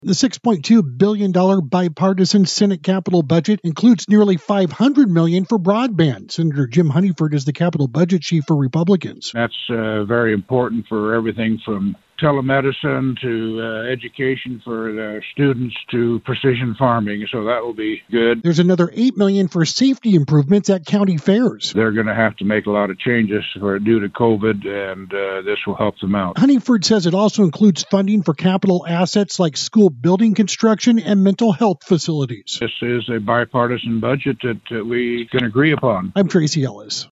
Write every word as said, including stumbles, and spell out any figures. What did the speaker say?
The six point two billion dollars bipartisan Senate capital budget includes nearly five hundred million dollars for broadband. Senator Jim Honeyford is the capital budget chief for Republicans. That's uh, very important for everything from telemedicine to uh, education for the students to precision farming, so that will be good. There's another eight million dollars for safety improvements at county fairs. They're going to have to make a lot of changes for due to COVID, and uh, this will help them out. Honeyford says it also includes funding for capital assets like school building construction and mental health facilities. This is a bipartisan budget that uh, we can agree upon. I'm Tracy Ellis.